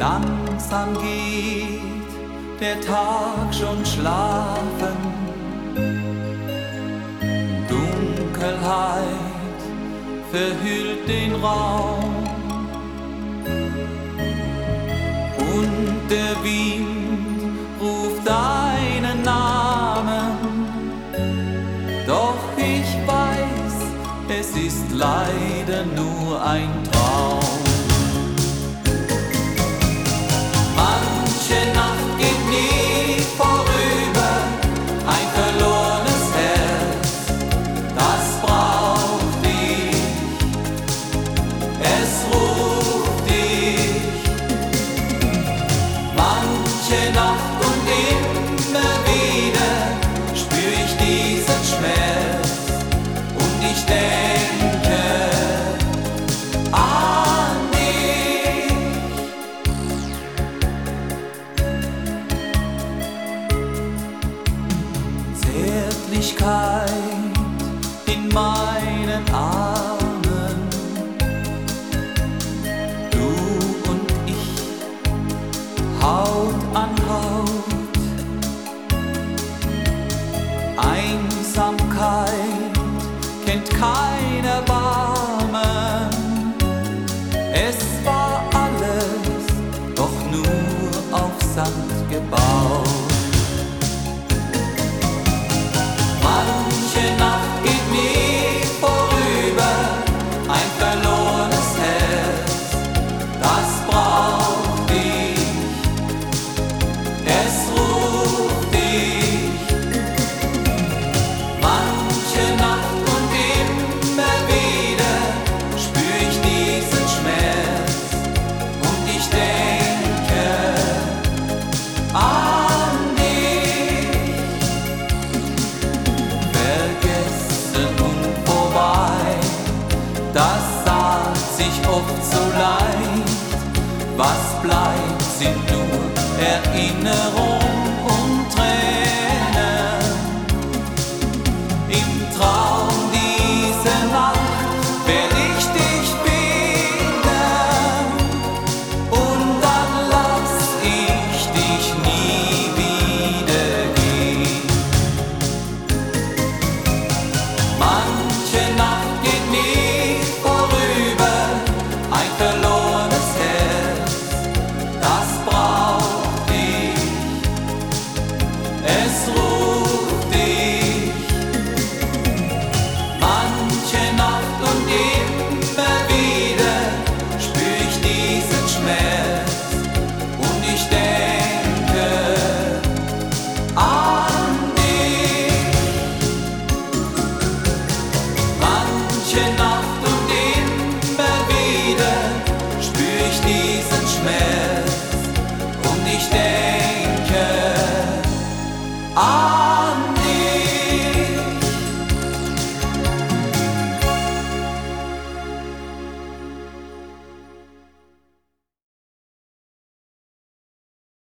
Langsam geht der Tag schon schlafen, Dunkelheit verhüllt den Raum und der Wind ruft deinen Namen, doch ich weiß, es ist leider nur ein Traum. Manche Nacht geht nie vorüber, ein verlorenes Herz, das braucht dich, es ruft dich. Manche Nacht und immer wieder spür ich diesen Schmerz und ich denke an dich. Zärtlichkeit in meinen Armen, du und ich, Haut an Haut. Einsamkeit kennt kein Erbarmen, es war alles doch nur auf Sand gebaut. Manche Nacht geht nie vorüber, ein verlorenes Herz, das braucht dich, es ruft dich. Manche Nacht und immer wieder spür ich diesen Schmerz und ich denke an dich. Vergessen und vorbei, das sagt sich oft so leicht. Was bleibt, sind nur Erinnerungen.